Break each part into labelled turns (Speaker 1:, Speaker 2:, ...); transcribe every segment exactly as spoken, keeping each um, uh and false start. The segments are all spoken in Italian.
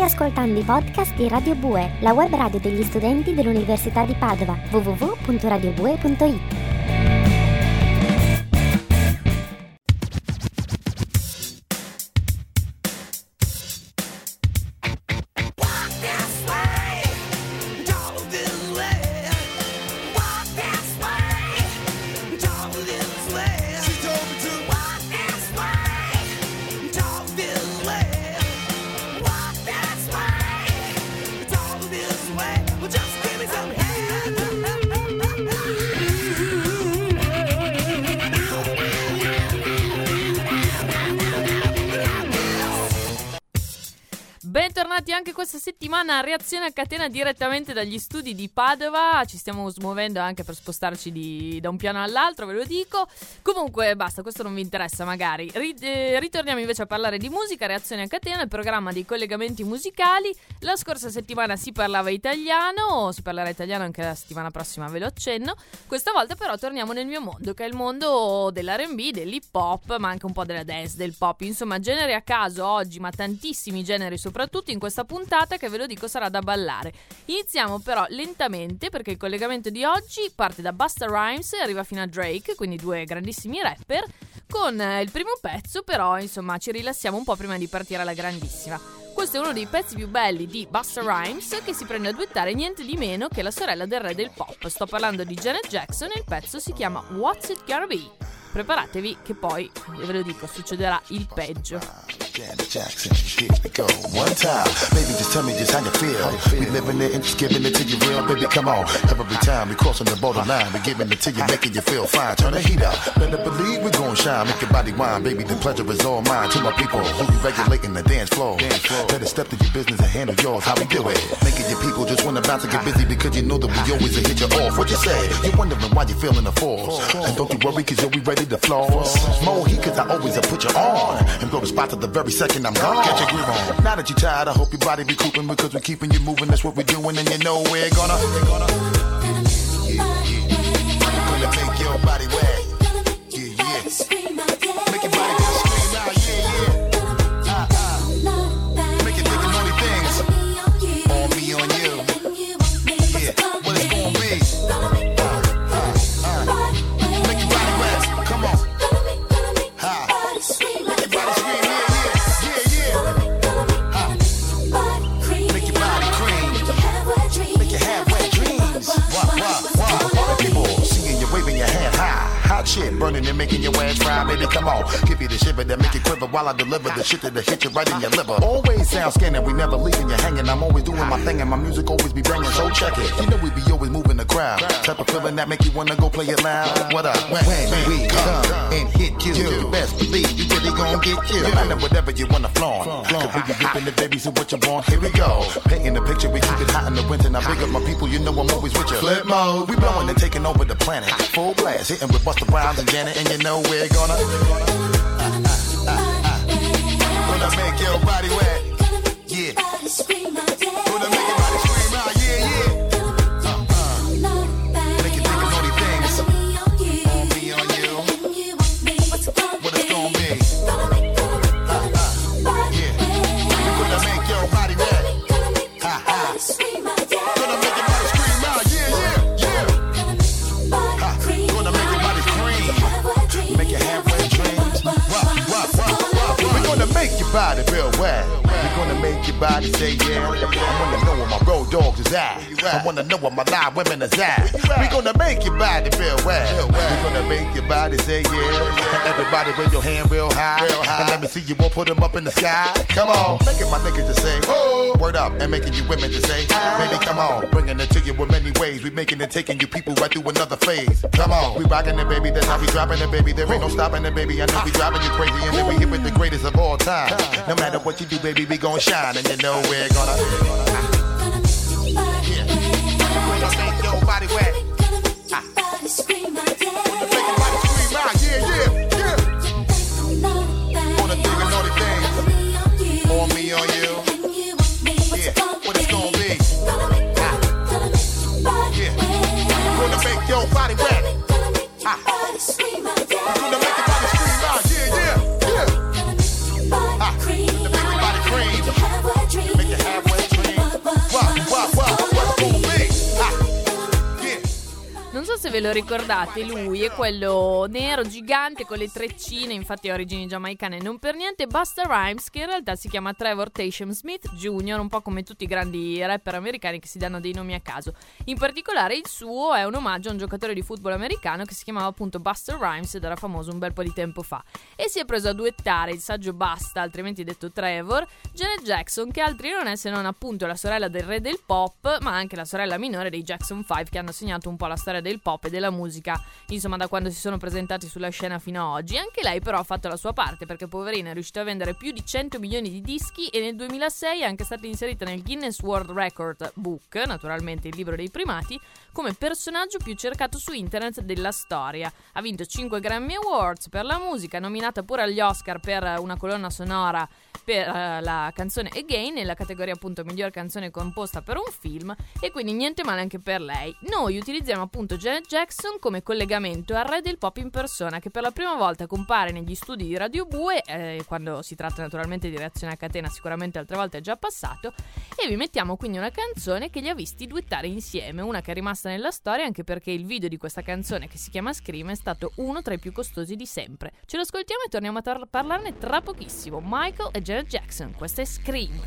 Speaker 1: ascoltando i podcast di Radio Bue, la web radio degli studenti dell'Università di Padova, w w w punto radio bue punto i t.
Speaker 2: Bentornati anche questa settimana a Reazione a Catena direttamente dagli studi di Padova. Ci stiamo smuovendo anche per spostarci di, da un piano all'altro, ve lo dico. Comunque basta, questo non vi interessa magari. Rit- eh, ritorniamo invece a parlare di musica. Reazione a Catena, il programma dei collegamenti musicali. La scorsa settimana si parlava italiano, si parlerà italiano anche la settimana prossima, ve lo accenno. Questa volta però torniamo nel mio mondo, che è il mondo dell'R and B, dell'hip hop, ma anche un po' della dance, del pop. Insomma, generi a caso oggi, ma tantissimi generi soprattutto in questa puntata che ve lo dico sarà da ballare. Iniziamo però lentamente perché il collegamento di oggi parte da Busta Rhymes e arriva fino a Drake, quindi due grandissimi rapper. Con eh, il primo pezzo però insomma ci rilassiamo un po' prima di partire alla grandissima. Questo è uno dei pezzi più belli di Busta Rhymes, che si prende a duettare niente di meno che la sorella del re del pop. Sto parlando di Janet Jackson e il pezzo si chiama What's It Gonna Be. Preparatevi che poi, ve lo dico, succederà il peggio.
Speaker 3: Janet Jackson, here we go. One time, baby, just tell me just how you feel. We living it and just giving it to you real, baby. Come on, every time we crossing the borderline, we giving it to you, making you feel fine. Turn the heat up, better believe we gon' shine. Make your body wine, baby. The pleasure is all mine. To my people who be regulating the dance floor, better step to your business and handle yours. How we do it? Making your people just wanna bounce and get busy because you know that we always hit you off. What you say? You're wondering why you feeling the force, and don't you worry 'cause you'll be ready to floss. More heat 'cause I always put you on and blow the spot to the very second I'm gone. Get your groove on. Now that you're tired, I hope your body recouping because we're keeping you moving. That's what we're doing, and you know we're gonna, we're gonna, yeah, yeah. Gonna make your body wet. Yeah, yeah. Make your body go scream out. Yeah, yeah. Uh, uh. Make you think of naughty things. On me, on you. Yeah. What it's gonna be. Shit burning and making your ass fry, baby, come on. Give you the shiver that make you quiver while I deliver the shit that'll hit you right in your liver. Always sound scanning, we never leaving you hanging. I'm always doing my thing and my music always be banging, so check it. You know we be always moving the crowd. Type of feeling that make you wanna go play it loud. What up? When, when we come and hit you, you best believe you really gon' get you. No matter whatever you wanna flaunt. Cause we be dipping the baby, so what you want? Here we go. Painting the picture, we keep it hot in the winter. Now big up my people, you know I'm always with you. Flip mode, we blowing and taking over the planet. Full blast, hitting with Busta Rhymes and Janet, and you know we're gonna uh, uh, uh, uh. Gonna make your body wet. Yeah. Gonna make your body scream out. Yeah, yeah. Uh, uh. Make you think of naughty things. On me, on you. What it's gonna be. Uh, uh. Yeah. Gonna make your body wet. Ha ha. Gonna make your body scream out. Yeah, yeah, yeah. Ha. Gonna make your body scream. Make your halfway dreams. Wah, wah, wah, wah. We're gonna make your body real wet. We're gonna make your body say yeah. I wanna know where my road dogs is at. I wanna know where my live women is at. We're gonna make your body real wet. We're gonna make your body say yeah. And everybody raise your hand real high. And let me see you all put them up in the sky. Come on, making my niggas to say oh. Word up and making you women to say baby come on. Bringing it to you in many ways. We making it, taking you people right through another phase. Come on, we rocking it baby. That's how we dropping it baby. There ain't no stopping it baby. I know we driving you crazy and then we hit with the greatest of all time. No matter what you do baby, we gon' shine. And you know we're gonna yeah. Gonna make your body wet. Ah. Gonna make your body scream out. Yeah, yeah, yeah. Gonna think of naughty things. On me, on you. Yeah, what it's gonna be. Ah. Yeah. Gonna make your body wet. Ah. Gonna make your body scream out. Yeah, yeah, yeah. Ah. Gonna make your body cream. Make you have
Speaker 2: ve lo ricordate, lui è quello nero gigante con le treccine, infatti ha origini giamaicane, non per niente Busta Rhymes, che in realtà si chiama Trevor Tasham Smith Junior, un po' come tutti i grandi rapper americani che si danno dei nomi a caso. In particolare il suo è un omaggio a un giocatore di football americano che si chiamava appunto Busta Rhymes ed era famoso un bel po' di tempo fa, e si è preso a duettare il saggio Busta, altrimenti detto Trevor, Janet Jackson, che altri non è se non appunto la sorella del re del pop, ma anche la sorella minore dei Jackson cinque, che hanno segnato un po' la storia del pop e della musica, insomma, da quando si sono presentati sulla scena fino ad oggi. Anche lei però ha fatto la sua parte, perché poverina è riuscita a vendere più di cento milioni di dischi e nel duemilasei è anche stata inserita nel Guinness World Record Book, naturalmente il libro dei primati, come personaggio più cercato su internet della storia. Ha vinto cinque Grammy Awards per la musica, nominata pure agli Oscar per una colonna sonora per uh, la canzone Again nella categoria appunto miglior canzone composta per un film, e quindi niente male anche per lei. Noi utilizziamo appunto Janet Jackson come collegamento al re del pop in persona, che per la prima volta compare negli studi di Radio Bue, eh, quando si tratta naturalmente di Reazione a Catena, sicuramente altre volte è già passato, e vi mettiamo quindi una canzone che li ha visti duettare insieme, una che è rimasta nella storia anche perché il video di questa canzone, che si chiama Scream, è stato uno tra i più costosi di sempre. Ce lo ascoltiamo e torniamo a tar- parlarne tra pochissimo. Michael e Janet Jackson, questa è Scream.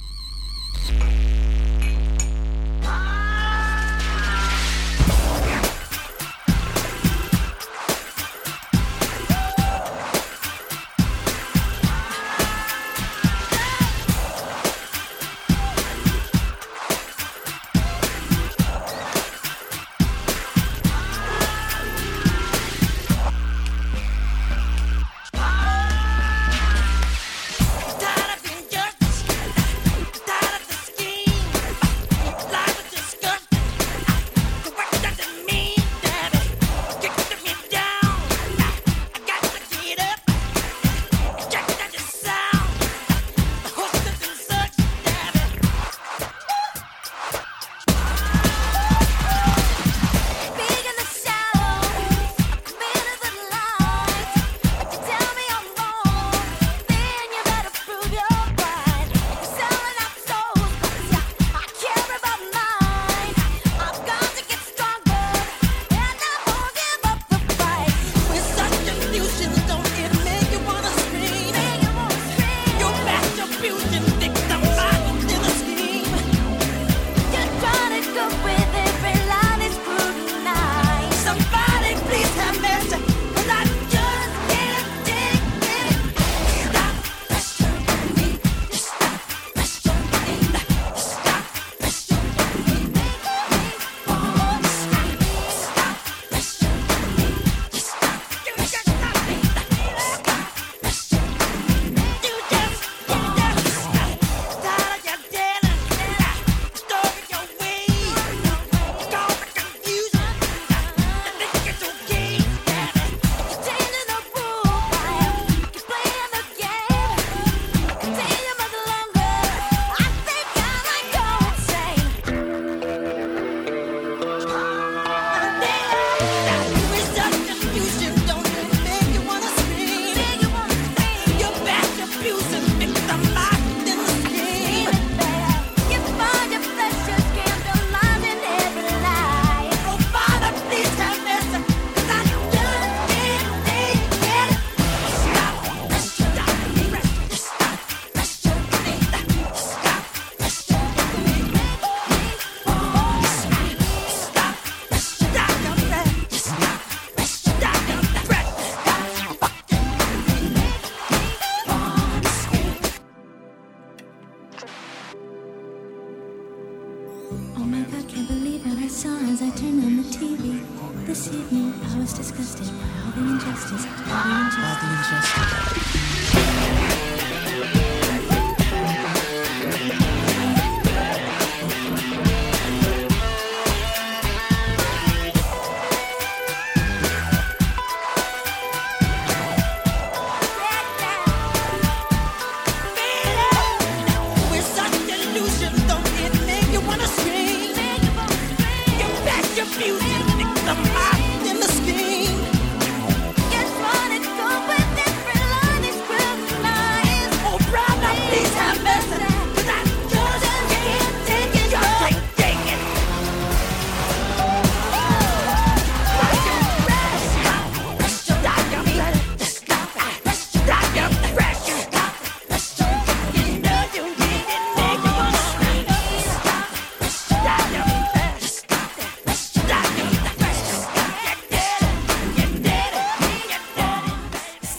Speaker 4: This evening I was disgusted by all the injustice, all the injustice. All the injustice.
Speaker 5: Guess what? It's going with different line. It's real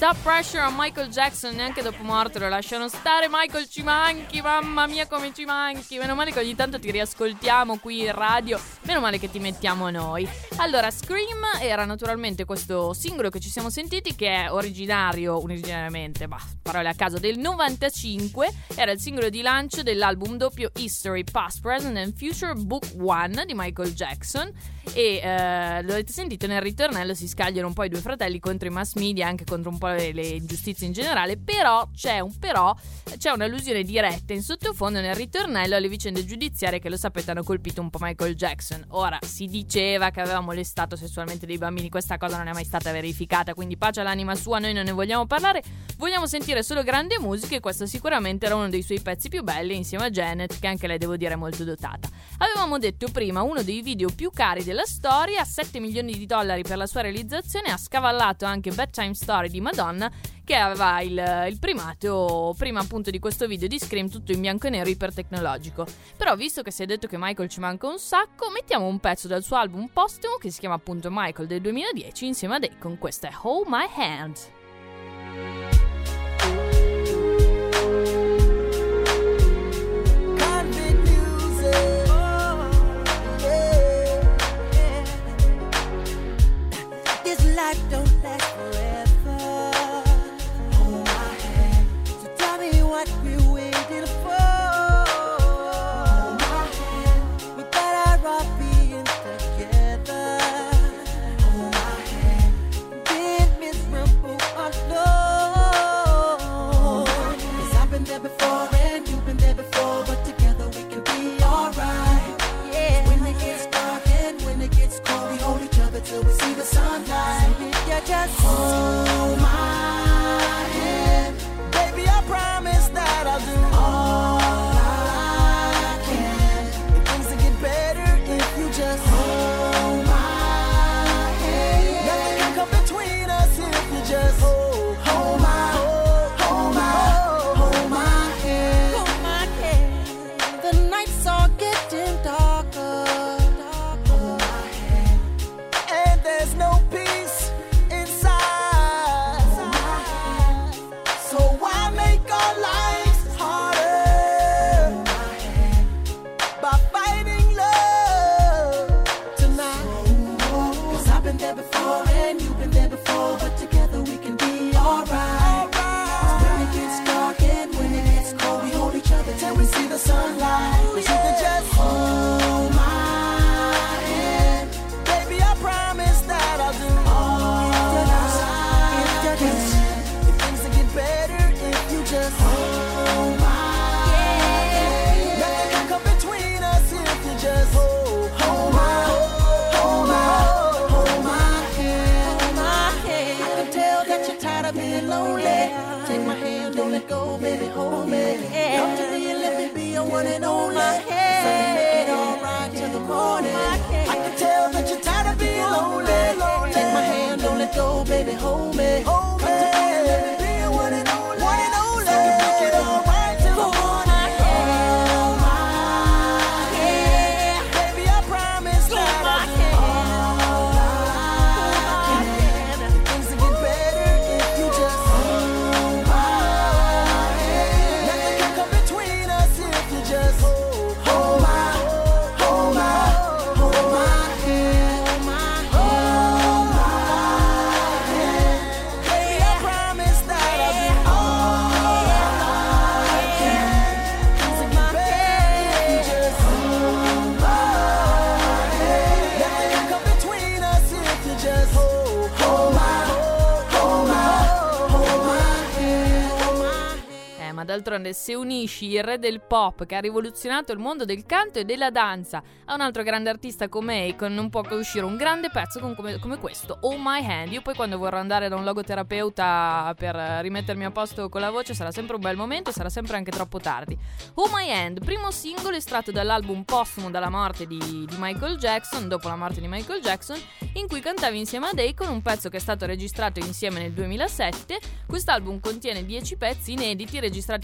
Speaker 2: Top Pressure a Michael Jackson, neanche dopo morto lo lasciano stare. Michael, ci manchi, mamma mia come ci manchi. Meno male che ogni tanto ti riascoltiamo qui in radio, meno male che ti mettiamo noi. Allora, Scream era naturalmente questo singolo che ci siamo sentiti, che è originario, originariamente, bah, parole a caso, del novantacinque. Era il singolo di lancio dell'album doppio History, Past, Present and Future Book One di Michael Jackson. E eh, lo avete sentito, nel ritornello si scagliano un po' i due fratelli contro i mass media, anche contro un po' le, le ingiustizie in generale. Però c'è un però c'è un'allusione diretta in sottofondo nel ritornello alle vicende giudiziarie che, lo sapete, hanno colpito un po' Michael Jackson. Ora, si diceva che aveva molestato sessualmente dei bambini, questa cosa non è mai stata verificata, quindi pace all'anima sua, noi non ne vogliamo parlare, vogliamo sentire solo grande musica, e questo sicuramente era uno dei suoi pezzi più belli, insieme a Janet, che anche lei devo dire è molto dotata. Avevamo detto prima, uno dei video più cari della storia, sette milioni di dollari per la sua realizzazione, ha scavallato anche Bedtime Story di Madonna, che aveva il, il primato prima appunto di questo video di Scream, tutto in bianco e nero, ipertecnologico. Però, visto che si è detto che Michael ci manca un sacco, mettiamo un pezzo dal suo album postumo che si chiama appunto Michael del duemiladieci insieme a Akon. Questo è Hold My Hand.
Speaker 5: Life don't last forever. Hold my hand. So tell me what we're waiting for. Hold my hand. We better off being together. Hold my hand. Being miserable alone. 'Cause I've been there before and you've been there before, but together we can be alright. Yeah. When it gets dark and when it gets cold, we hold each other till we see the sunlight. You just hold my hand, baby. I promise that I'll do all I can. And things will get better if you just hold my hand. Nothing can come between us if you just hold, hold my, hold, hold my, hold my hand, hold my hand. The nights are getting darker, hold my hand, and there's no peace. Sunlight, but you can just hold my hand, baby. I promise that I'll do all I can. If things will get better if you just hold my hand. Nothing can come between us if you just hold, hold my, hold my, hold my hand, hold my hand. I can tell that you're tired of being lonely. Take my hand, don't let go, baby, hold me. Come to me and let me be your one and only. So we make it all right till the morning. I can tell that you're tired of being lonely. Take my hand, don't let go, baby, hold me. Come to me and let me be your one and only. One and only. So we make it all right till the morning. Hold my hand, baby, I promise that I'll do all I can. Things will get better if you just hold my hand. Nothing can come between us if you just hold, hold my, hold my, hold my hand, hold my hand. Baby, I promise that I'll do all I can. Things will get better if you just hold my hand. Nothing can come between us if you just hold, hold my, hold my, hold my hand, hold my hand.
Speaker 2: Eh, ma d'altronde, se unisci il re del pop che ha rivoluzionato il mondo del canto e della danza a un altro grande artista come Akon, non può che uscire un grande pezzo con come, come questo, Hold My Hand. Io poi, quando vorrò andare da un logoterapeuta per rimettermi a posto con la voce, sarà sempre un bel momento, sarà sempre anche troppo tardi. Hold My Hand, primo singolo estratto dall'album postumo dalla morte di, di Michael Jackson, dopo la morte di Michael Jackson, in cui cantavi insieme ad Akon, un pezzo che è stato registrato insieme nel duemilasette. Quest'album contiene dieci pezzi inediti registrati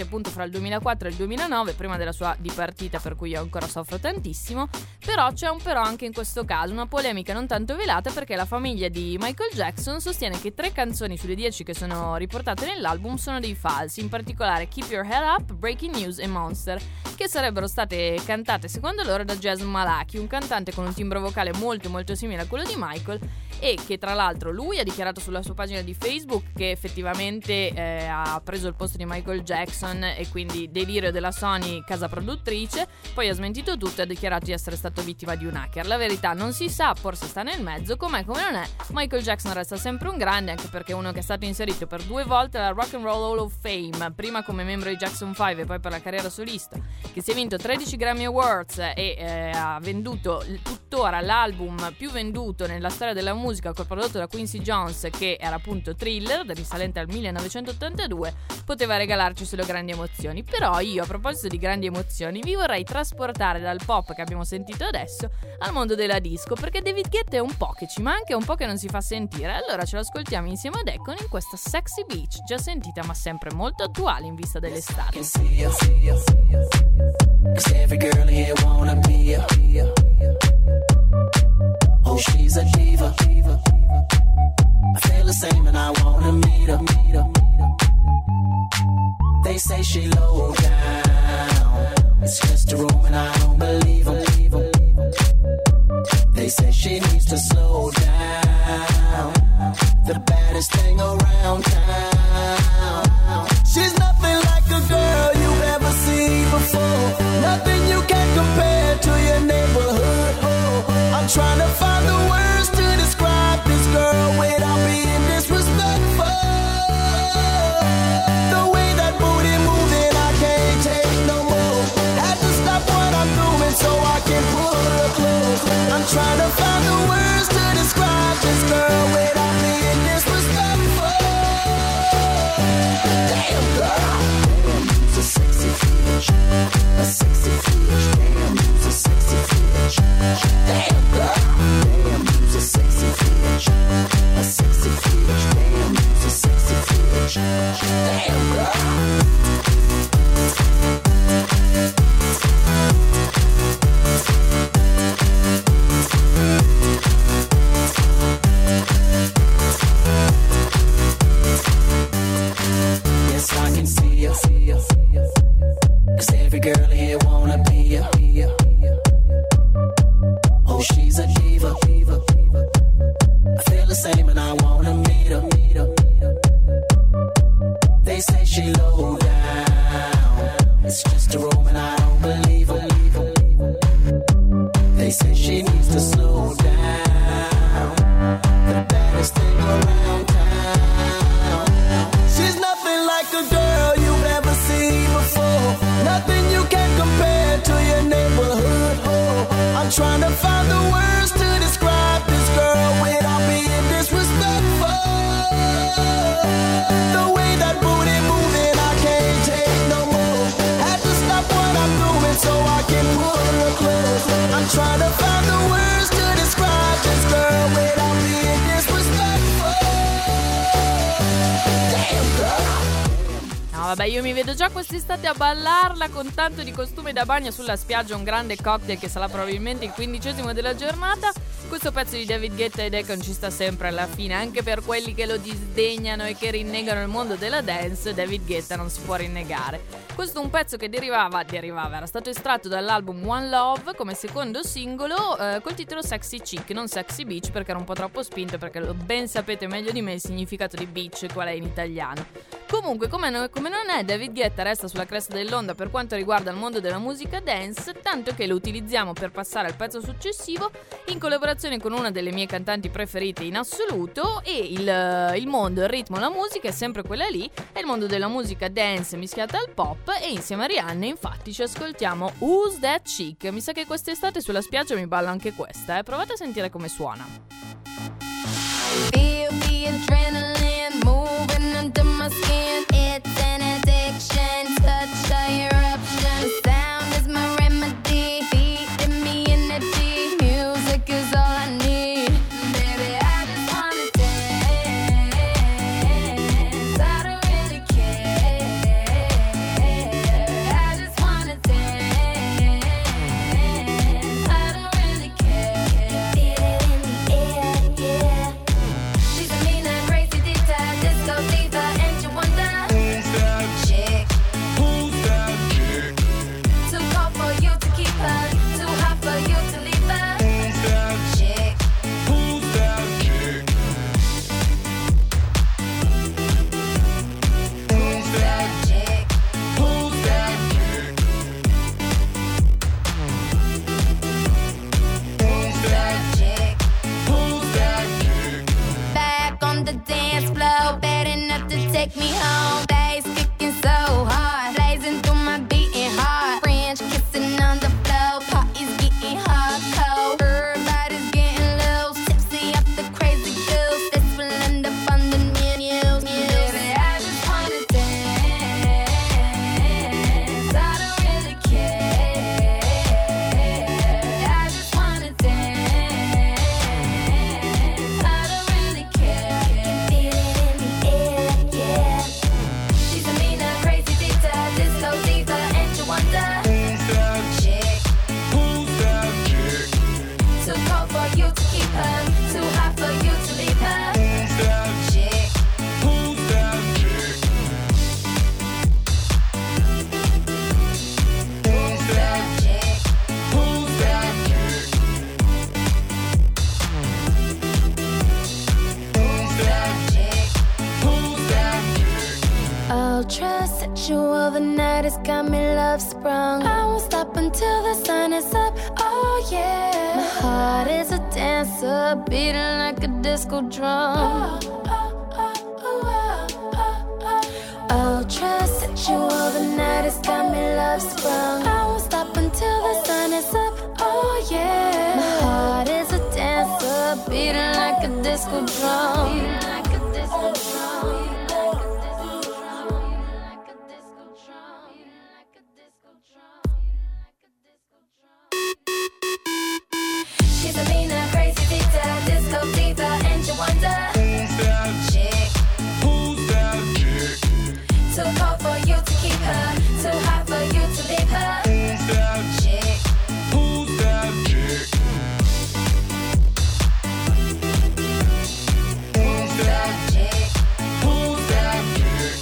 Speaker 2: appunto fra il duemilaquattro e il duemilanove, prima della sua dipartita, per cui io ancora soffro tantissimo. Però c'è un però anche in questo caso, una polemica non tanto velata, perché la famiglia di Michael Jackson sostiene che tre canzoni sulle dieci che sono riportate nell'album sono dei falsi, in particolare Keep Your Head Up, Breaking News e Monster, che sarebbero state cantate secondo loro da Jason Malaki, un cantante con un timbro vocale molto molto simile a quello di Michael, e che tra l'altro lui ha dichiarato sulla sua pagina di Facebook che effettivamente eh, ha preso il posto di Michael Jackson, e quindi delirio della Sony, casa produttrice. Poi ha smentito tutto e ha dichiarato di essere stato vittima di un hacker. La verità non si sa, forse sta nel mezzo. Com'è come non è, Michael Jackson resta sempre un grande, anche perché è uno che è stato inserito per due volte alla Rock and Roll Hall of Fame, prima come membro di Jackson cinque e poi per la carriera solista, che si è vinto tredici Grammy Awards e eh, ha venduto tuttora l'album più venduto nella storia della musica, prodotto da Quincy Jones, che era appunto Thriller, risalente al millenovecentottantadue. Poteva regalarci solo grandi emozioni. Però io, a proposito di grandi emozioni, vi vorrei trasportare dal pop che abbiamo sentito adesso al mondo della disco, perché David Guetta è un po' che ci manca e un po' che non si fa sentire. Allora ce lo ascoltiamo insieme ad Econ in questa Sexy Beach, già sentita ma sempre molto attuale in vista dell'estate.
Speaker 5: Oh, she's a diva. I feel the same and I wanna meet her. They say she low down. It's just a room and I don't believe them. They say she needs to slow down. The baddest thing around town. She's nothing like a girl you've ever seen before. Nothing you can compare to your neighborhood. I'm trying to find the words to describe this girl without being disrespectful. The way that booty moving, I can't take no more. Had to stop what I'm doing so I can pull her close. I'm trying to find the words to describe this girl without being disrespectful. Damn girl, damn, you's a sexy bitch, a sexy bitch. Damn, you's a sexy bitch. Damn girl, damn, you's a sexy bitch, a sexy bitch. Damn, you's a sexy bitch. Damn girl. Yes, I can see you, see you, see you. 'Cause every girl here wanna be you. Oh, she's a diva, diva, diva. I feel the same and I wanna meet her, meet her. They say she low down. It's just a room and I don't believe her. They say she needs to slow down. The baddest thing around town. She's nothing like a girl you've ever seen before. Nothing you can compare to your neighborhood. I'm trying to find the words to describe this girl without being disrespectful. The way that booty moving, I can't take no more. Had to stop what I'm doing so I can pull her close. I'm trying to find the words to describe this girl without being disrespectful. Damn girl.
Speaker 2: No, vabbè, io mi vedo già quest'estate a ballarla con tanto di costume da bagno sulla spiaggia, un grande cocktail che sarà probabilmente il quindicesimo della giornata. Questo pezzo di David Guetta ed Econ ci sta sempre alla fine, anche per quelli che lo disdegnano e che rinnegano il mondo della dance. David Guetta non si può rinnegare. Questo è un pezzo che derivava, derivava, era stato estratto dall'album One Love come secondo singolo eh, col titolo Sexy Chick, non Sexy Beach perché era un po' troppo spinto, perché lo ben sapete meglio di me il significato di beach, qual è in italiano. Comunque, come, no, come non è, David Guetta resta sulla cresta dell'onda per quanto riguarda il mondo della musica dance, tanto che lo utilizziamo per passare al pezzo successivo in collaborazione con una delle mie cantanti preferite in assoluto. E il, il mondo, il ritmo, la musica è sempre quella lì, è il mondo della musica dance mischiata al pop, e insieme a Rihanna infatti ci ascoltiamo Who's That Chick. Mi sa che quest'estate sulla spiaggia mi ballo anche questa, eh? Provate a sentire come suona.
Speaker 6: Feel the adrenaline moving under my skin. It's an addiction, such a eruption. Sound is my remedy, feeding me energy. Music is all I need. Baby, I just wanna dance. I don't really care. her. Too hot for you to leave her.
Speaker 7: Who's that
Speaker 6: Chick.
Speaker 7: Who's that chick?
Speaker 6: Who's that chick?
Speaker 7: Who's that chick?
Speaker 6: Who's that chick?
Speaker 7: Who's that chick?
Speaker 6: Ultra sexual, the night has got me love sprung. I won't stop until the sun is up. Oh yeah, my heart is a dancer, beating like a disco drum. Ultra sexual, the night has got me love sprung. I won't stop until the sun is up. Oh yeah, my heart is a dancer, beating like a disco drum. Beating like a disco drum. She's a meaner, crazy diva, disco diva, and you wonder.
Speaker 7: Who's that
Speaker 6: Chick,
Speaker 7: Who's that chick?
Speaker 6: too cold for you to keep her, too hot for you to leave her.
Speaker 7: Who's that
Speaker 6: Chick,
Speaker 7: Who's that chick?
Speaker 6: who's that chick?
Speaker 7: Who's that chick?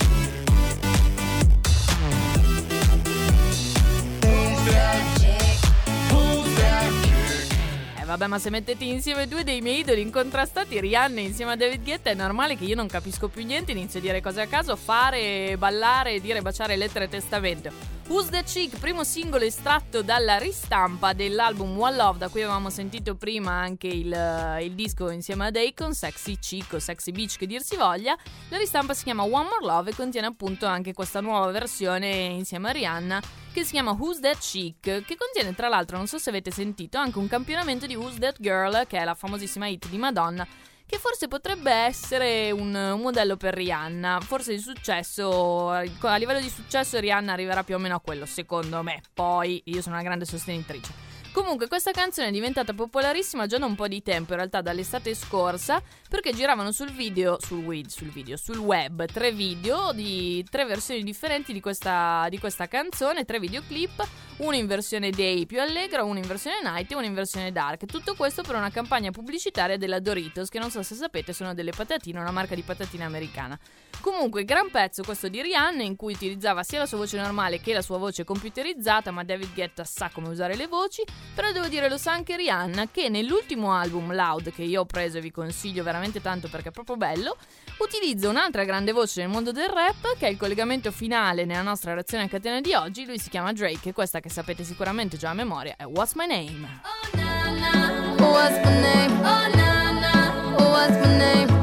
Speaker 6: Who's that chick?
Speaker 7: Who's that chick?
Speaker 2: Eh vabbè, ma se mettete insieme due dei miei idoli incontrastati, Rihanna insieme a David Guetta, è normale che io non capisco più niente, inizio a dire cose a caso, fare, ballare, dire baciare lettere e testamento. Who's the Chick, primo singolo estratto dalla ristampa dell'album One Love, da cui avevamo sentito prima anche il, il disco insieme ad Akon, Sexy Chick o Sexy Beach che dir si voglia. La ristampa si chiama One More Love e contiene appunto anche questa nuova versione insieme a Rihanna che si chiama Who's That Chick, che contiene tra l'altro, non so se avete sentito, anche un campionamento di Who's That Girl, che è la famosissima hit di Madonna, che forse potrebbe essere un, un modello per Rihanna. Forse di successo, a livello di successo Rihanna arriverà più o meno a quello, secondo me. Poi io sono una grande sostenitrice. Comunque questa canzone è diventata popolarissima già da un po' di tempo, in realtà dall'estate scorsa, perché giravano sul video, sul, web, sul video, sul web, tre video di tre versioni differenti di questa, di questa canzone, tre videoclip, uno in versione day più allegra, uno in versione night e uno in versione dark. Tutto questo per una campagna pubblicitaria della Doritos, che non so se sapete sono delle patatine, una marca di patatine americana. Comunque gran pezzo questo di Rihanna, in cui utilizzava sia la sua voce normale che la sua voce computerizzata, ma David Guetta sa come usare le voci. Però devo dire, lo sa anche Rihanna, che nell'ultimo album Loud, che io ho preso e vi consiglio veramente tanto perché è proprio bello, utilizza un'altra grande voce nel mondo del rap, che è il collegamento finale nella nostra reazione a catena di oggi. Lui si chiama Drake e questa, che sapete sicuramente già a memoria, è What's My Name.
Speaker 6: Oh na na, what's my name? Oh na na, what's my name?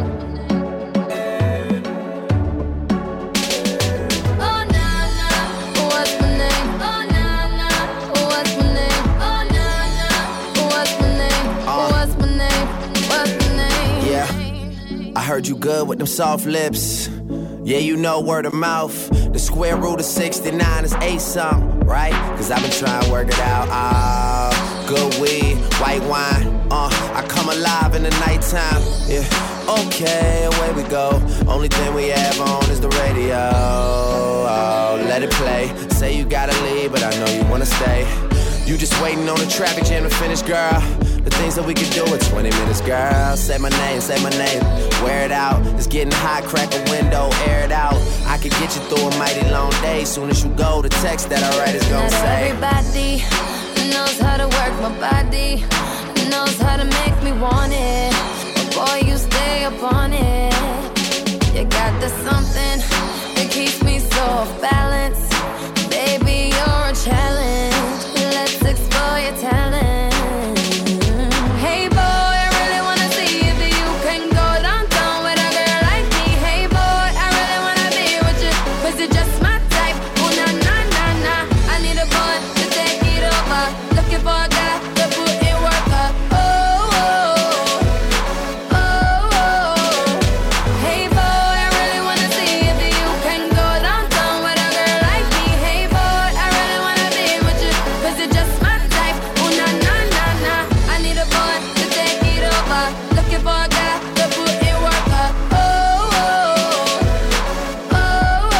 Speaker 6: Oh na na, what's my name? Oh na na, what's my name? Oh na na, what's my name? What's my name? What's my name?
Speaker 5: Yeah, I heard you good with them soft lips. Yeah, you know word of mouth. The square root of sixty-nine is eight something, right? Cause I've been trying to work it out. Ah, good weed, white wine. Uh, I come alive in the nighttime. Yeah, okay, away we go. Only thing we have on is the radio. Oh, let it play. Say you gotta leave, but I know you wanna stay. You just waiting on the traffic jam to finish, girl. The things that we could do in twenty minutes, girl. Say my name, say my name. Wear it out. It's getting hot, crack a window, air it out. I could get you through a mighty long day. Soon as you go, the text that I write is gonna
Speaker 6: Not
Speaker 5: say.
Speaker 6: everybody knows how to work my body, knows how to make me want it. But boy, you stay up on it. You got the something that keeps me so off balance. Baby, you're a challenge. Let's explore your talent. Hey boy, I really wanna see if you can go downtown with a girl like me. Hey boy, I really wanna be with you, cause you're just my type. Oh na na na na, I need a boy to take it over. Looking for a guy to put in work up. Oh, oh, oh, oh. Hey boy, I really wanna see if you can go downtown with a girl like me. Hey boy, I really wanna be with you, cause you're just my type. Oh na na na na, I need a boy to take it over. Looking for a guy to put in work up. Oh, oh, oh, oh,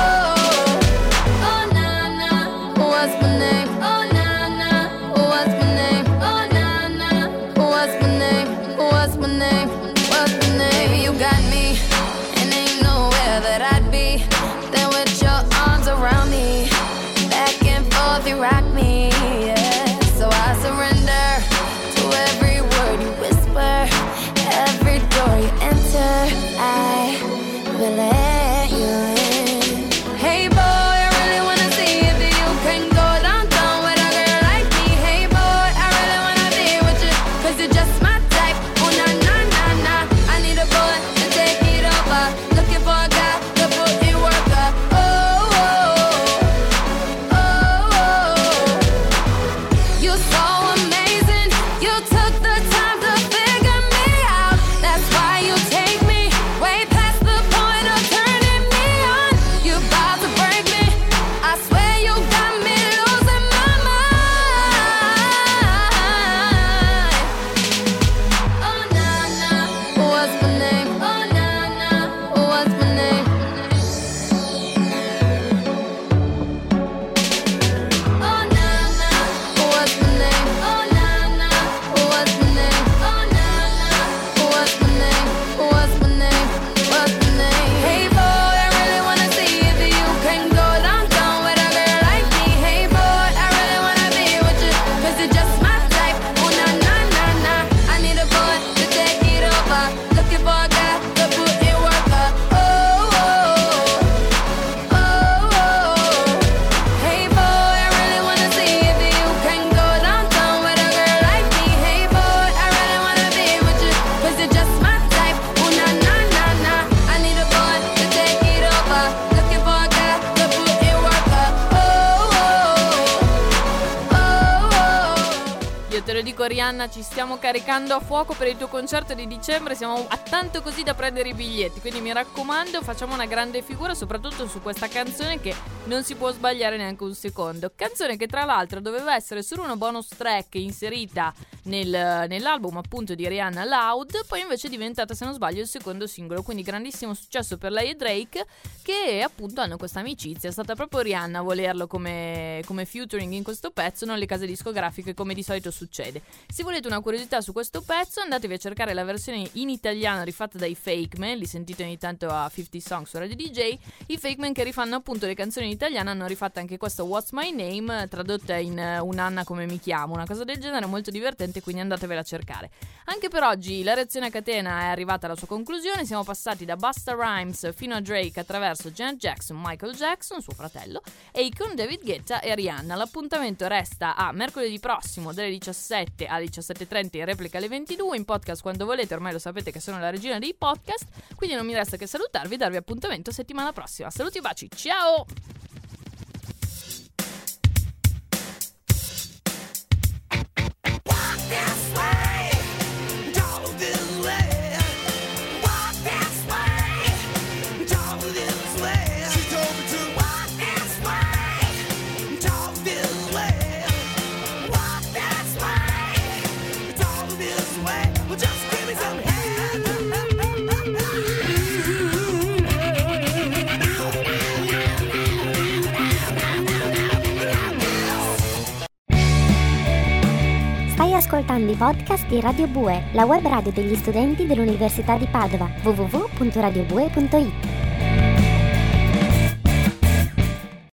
Speaker 6: oh na na, what's my name? Oh na na, what's my name? Oh na na, what's my name? you rock me, yeah. So I surrender to every word you whisper, every door you enter, I will let you in. Hey boy, I really wanna see if you can go downtown with a girl like me. Hey boy, I really wanna be with you, cause you're just my type. Oh na na na na, I need a boy to take it over. Looking for a guy to put in work up. Oh, oh, oh, oh. You're so amazing, you took the time to figure me out. That's why you take me way past the point of turning me on. You about to break me, I swear you got me losing my mind. Oh na na, what's my name? Oh na na, what's my name? Oh na na, what's my name? Oh na na, what's my name? Oh na na, what's my name? What's my name? What's my name? Hey boy, I really wanna see if you can go downtown with a girl like me. Hey boy, I really wanna be with you, cause you're just my type. Oh na na na na, I need a boy to take it over. Looking for a guy to put in work up. Oh, oh, oh, oh. Hey boy, I really wanna see if you can go downtown with a girl like me. Hey boy, I really wanna be with you, cause you're just my type. Oh na na na na, I need a boy to take it over. Looking for a guy to put in work up. Oh, oh, oh, oh.
Speaker 2: Io te lo dico, Rihanna, ci stiamo caricando a fuoco per il tuo concerto di dicembre, siamo a tanto così da prendere i biglietti, quindi mi raccomando, facciamo una grande figura soprattutto su questa canzone che non si può sbagliare neanche un secondo. Canzone che tra l'altro doveva essere solo una bonus track inserita nel, nell'album appunto di Rihanna, Loud, poi invece è diventata, se non sbaglio, il secondo singolo, quindi grandissimo successo per lei e Drake, che appunto hanno questa amicizia. È stata proprio Rihanna a volerlo come, come featuring in questo pezzo, non le case discografiche come di solito succede. Se volete una curiosità su questo pezzo, andatevi a cercare la versione in italiano rifatta dai Fake Man, li sentite ogni tanto a cinquanta Songs su Radio D J. I Fake Man che rifanno appunto le canzoni in italiano hanno rifatto anche questo What's My Name, tradotta in uh, Un'Anna come mi chiamo, una cosa del genere, molto divertente, quindi andatevela a cercare. Anche per oggi la reazione a catena è arrivata alla sua conclusione, siamo passati da Busta Rhymes fino a Drake attraverso Janet Jackson, Michael Jackson, suo fratello, Akon, David Guetta e Rihanna. L'appuntamento resta a mercoledì prossimo dalle diciassette alle diciassette e trenta, in replica alle ventidue, in podcast quando volete, ormai lo sapete che sono la regina dei podcast, quindi non mi resta che salutarvi e darvi appuntamento settimana prossima. Saluti e baci, ciao!
Speaker 1: Stai ascoltando i podcast di Radio Bue, la web radio degli studenti dell'Università di Padova. w w w punto radio bue punto i t